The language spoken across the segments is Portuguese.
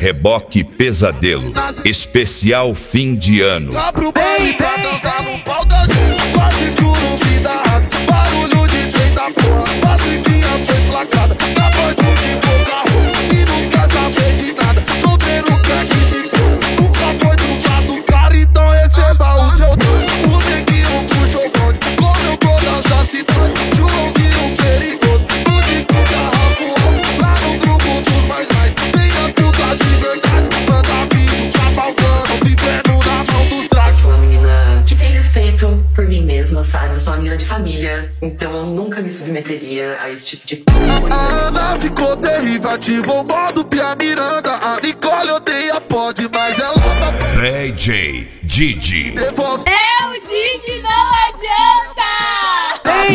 Reboque Pesadelo, especial fim de ano. Abro o baile pra dançar no pau da gente. Quase que o nome da raça. Barulho de trem da porra. Patricinha foi flacada. Na banho de boca roupa. E não quer saber de nada. Solteiro quer que se for. Nunca foi do lado do cara, então receba o seu dono. O neguinho puxou o bonde. Como eu vou dançar cidade. Joãozinho perigoso. No disco da Rafa. Lá no grupo dos mais. Tenha tudo de verdade. Manda vídeo cavalgando. Vivendo na mão dos dragos. Sou uma menina que tem respeito por mim mesma, sabe? Eu sou uma menina de família, então eu nunca me submeteria a esse tipo de coisa. A Ana ficou terrível, ativou o modo Pia Miranda. A Nicole odeia pode, mas ela tá DJ Didi. devolve. É o Didi, não adianta!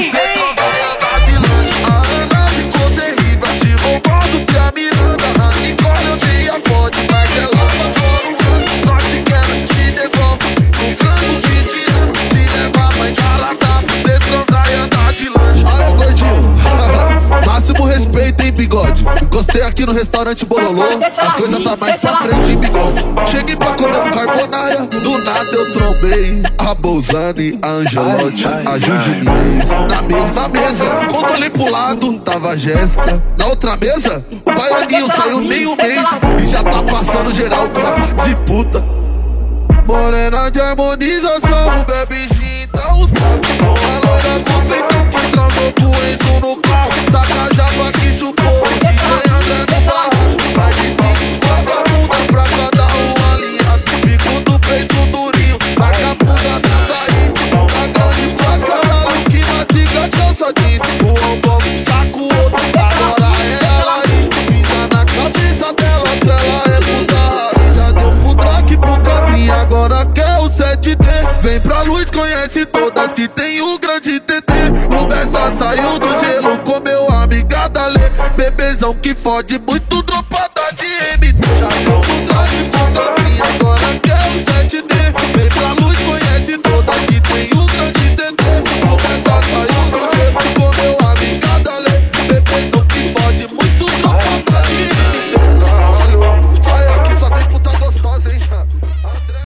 A Ana ficou terrível, ativou o modo Pia Miranda. A Nicole odeia pode, mas ela tá fora. Norte quer, te devolve. Um frango de ano, te leva a mãe da lata. Você transar e andar de lanche. Aí, gordinho, máximo respeito, hein, bigode. Gostei aqui no restaurante Bololô. As coisas tá mais pra frente, hein, bigode. Cheguei pra comer um carbonara. Do nada eu trombei a Bolzani, a Angelotti, a Juju Inês. Na mesma mesa, quando olhei pro lado, tava a Jéssica. Na outra mesa, o baianinho saiu nem um mês e já tá passando geral com a de puta. Morena de harmonização, bebe gin, dá os papos. A loira do peitão que transou com o Enzo no carro. Taca japa que chupou, que tem André no barro. Vai de cinco vagabunda pra cada um alinhado. Bico do peito durinho, marca a bunda da Thaís. Boca grande pra caralho, que mastiga calça jeans. O ombão tá com o outro, agora é ela aí. Pisa na cabeça dela, se ela é puta raiz. Já deu pro Drake, pro Cabrinha, agora quer o 7D. Vem pra luz, conhece todas que tem o grande TT. O Bessa saiu do gelo, comeu a amiga da Lê. Bebezão que fode muito, dropa